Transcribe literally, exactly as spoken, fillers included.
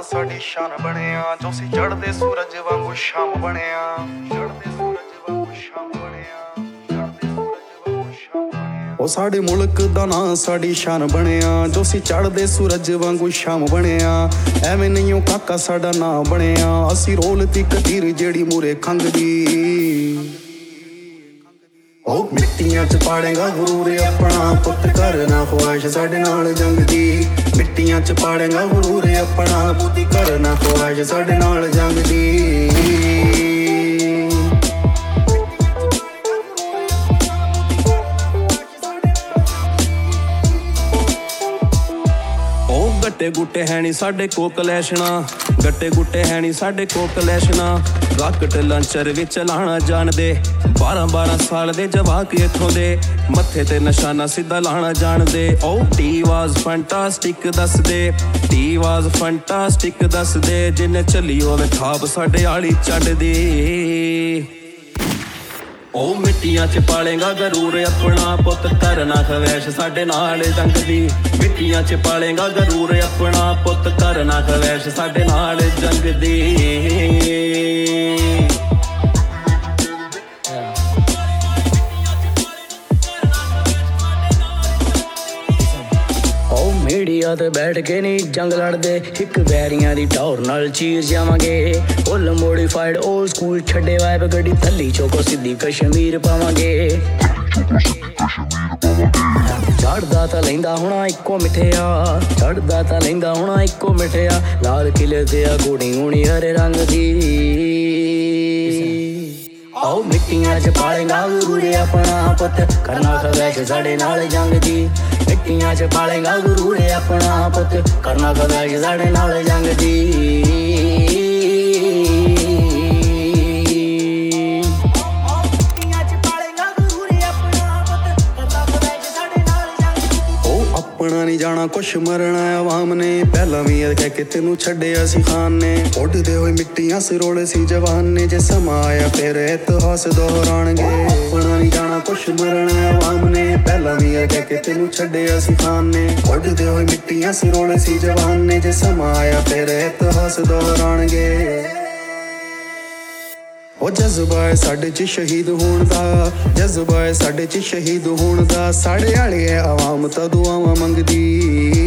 ਸਾਡੀ ਸ਼ਾਨ ਬਣਿਆ, ਜੋ ਸੀ ਚੜ੍ਹਦੇ ਸੂਰਜ ਵਾਂਗੂ ਸ਼ਾਮ ਬਣਿਆ, ਚੜ੍ਹਦੇ ਸੂਰਜ ਵਾਂਗੂ ਸ਼ਾਮ ਬਣਿਆ, ਚੜ੍ਹਦੇ ਸੂਰਜ ਵਾਂਗੂ ਸ਼ਾਮ ਬਣਿਆ। ਉਹ ਸਾਡੇ ਮੁਲਕ ਦਾ ਨਾਂ ਸਾਡੀ ਸ਼ਾਨ ਬਣਿਆ, ਜੋ ਸੀ ਚੜ੍ਹਦੇ ਸੂਰਜ ਵਾਂਗੂ ਸ਼ਾਮ ਬਣਿਆ। ਐਵੇਂ ਨਹੀਂ ਉਹ ਕਾਕਾ ਸਾਡਾ ਨਾਂ ਬਣਿਆ, ਅਸੀਂ ਰੋਲਤੀ ਕਤੀਰ ਜਿਹੜੀ ਮੂਰੇ ਖੰਘਦੀ। ਉਹ ਮਿੱਟੀਆਂ ਚ ਪਾੜੇਗਾ ਗੁਰੂਰ ਆਪਣਾ, ਪੁੱਤ ਕਰਨਾ ਖੁਆਇਸ਼ ਸਾਡੇ ਨਾਲ ਜੰਗ ਦੀ। ਮਿੱਟੀਆਂ ਚ ਪਾੜੇਗਾ ਗੁਰੂਰ ਆਪਣਾ, ਪੁੱਤ ਕਰਨਾ ਖੁਆਇਸ਼ ਸਾਡੇ ਨਾਲ ਜੰਗ ਦੀ। ਉਹ ਗੱਟੇ ਗੁੱਟੇ ਹੈ ਨੀ ਸਾਡੇ ਕੋਲ ਕਲੈਸ਼ਣਾ, ਗੱਟੇ ਗੁੱਟੇ ਹੈ ਨੀ ਸਾਡੇ ਕੋਲ ਕਲੈਸ਼ਣਾ। ਰਾਕਟ ਲਾਂਚਰ ਵਿੱਚ ਲਾਣਾ ਜਾਣਦੇ, ਬਾਰਾਂ ਬਾਰਾਂ ਸਾਲ ਦੇ ਜਵਾਕ ਇੱਥੋਂ ਦੇ, ਮੱਥੇ ਤੇ ਨਿਸ਼ਾਨਾ ਸਿੱਧਾ ਲਾਣਾ ਜਾਣਦੇ। ਓ ਟੀ ਵਾਜ਼ ਫੈਂਟਾਸਟਿਕ ਦੱਸਦੇ, ਟੀ ਵਾਜ਼ ਫੈਂਟਾਸਟਿਕ ਦੱਸਦੇ। ਜਿੰਨੇ ਚੱਲੀ ਹੋਵੇ ਖਾਬ ਸਾਡੇ ਆਲੀ ਚੜ੍ਹਦੀ। ਉਹ ਮਿੱਟੀਆਂ ਚ ਪਾਲੇਗਾ ਗਰੂਰ ਆਪਣਾ, ਪੁੱਤ ਕਰਨਾ ਖਵੈਸ਼ ਸਾਡੇ ਨਾਲ ਜੰਗ ਦੀ। ਮਿੱਟੀਆਂ ਚ ਪਾਲੇਗਾ ਗਰੂਰ ਆਪਣਾ, ਪੁੱਤ ਕਰਨਾ ਖਵੈਸ਼ ਸਾਡੇ ਨਾਲ ਜੰਗ ਦੀ। ਮੀਡੀਆ ਤੇ ਬੈਠ ਕੇ ਨੀ ਜੰਗ ਲੜਦੇ, ਇੱਕ ਵੈਰੀਆਂ ਦੀ ਟੌਰ ਨਾਲ ਚੀਰ ਜਾਵਾਂਗੇ। ਫੁੱਲ ਮੋਡੀਫਾਈਡ ਓਲਡ ਸਕੂਲ ਛੱਡੇ ਵਾਇਬ ਗੱਡੀ, ਥੱਲੀ ਚੋਕੋ ਸਿੱਧੀ ਕਸ਼ਮੀਰ ਪਾਵਾਂਗੇ। ਚੜ੍ਹਦਾ ਤਾਂ ਲੈਂਦਾ ਹੋਣਾ ਇੱਕੋ ਮਿੱਠਿਆ, ਚੜ੍ਹਦਾ ਤਾਂ ਲੈਂਦਾ ਹੋਣਾ ਇੱਕੋ ਮਿੱਠਿਆ। ਲਾਲ ਕਿਲੇ ਤੇ ਆ ਗੋੜੀ ਹੋਣੀ ਹਰੇ ਰੰਗ ਦੀ। ਆਓ ਮਿੱਟੀਆਂ ਚ ਪਾਲੇਗਾ ਗੁਰੂਰ ਆਪਣਾ, ਪੁੱਤ ਕਰਨਾ ਖਵੈਸ਼ ਸਾਡੇ ਨਾਲ ਜੰਗ ਦੀ। ਮਿੱਟੀਆਂ ਚ ਪਾਲੇਗਾ ਗੁਰੂਰ ਆਪਣਾ, ਪੁੱਤ ਕਰਨਾ ਖਵੈਸ਼ ਸਾਡੇ ਨਾਲ ਜੰਗ ਦੀ। ਆਪਣਾ ਨੀ ਜਾਣਾ ਕੁਛ ਮਰਨਾ ਆਵਾਮ ਨੇ, ਪਹਿਲਾਂ ਵੀ ਇਹ ਕਹਿ ਕੇ ਤੈਨੂੰ ਛੱਡਿਆ ਸੀ ਖਾਨ ਨੇ। ਉੱਡਦੇ ਹੋਏ ਮਿੱਟੀਆਂ ਸਿਰੋਲੇ ਸੀ ਜਵਾਨ ਨੇ, ਜੇ ਸਮਾਂ ਆਇਆ ਫਿਰ ਇਤਿਹਾਸ ਦੁਹਰਾਉਣਗੇ। ਆਪਣਾ ਨੀ ਜਾਣਾ ਕੁਛ ਮਰਨਾ ਆਵਾਮ ਨੇ, ਪਹਿਲਾਂ ਵੀ ਇਹ ਕਹਿ ਕੇ ਤੈਨੂੰ ਛੱਡਿਆ ਸੀ ਖਾਨ ਨੇ। ਉੱਡਦੇ ਹੋਏ ਮਿੱਟੀਆਂ ਸਿਰੋਲੇ ਸੀ ਜਵਾਨ ਨੇ, ਜੇ ਸਮਾਂ ਆਇਆ ਫਿਰ ਇਤਿਹਾਸ ਦੁਹਰਾਉਣਗੇ। ਉਹ ਜਜ਼ਬਾ ਹੈ ਸਾਡੇ ਚ ਸ਼ਹੀਦ ਹੋਣ ਦਾ, ਜਜ਼ਬਾ ਹੈ ਸਾਡੇ ਚ ਸ਼ਹੀਦ ਹੋਣ ਦਾ। ਸਾਡੇ ਵਾਲੇ ਆਵਾਮ ਤਾਂ ਦੁਆਵਾਂ ਮੰਗਦੀ।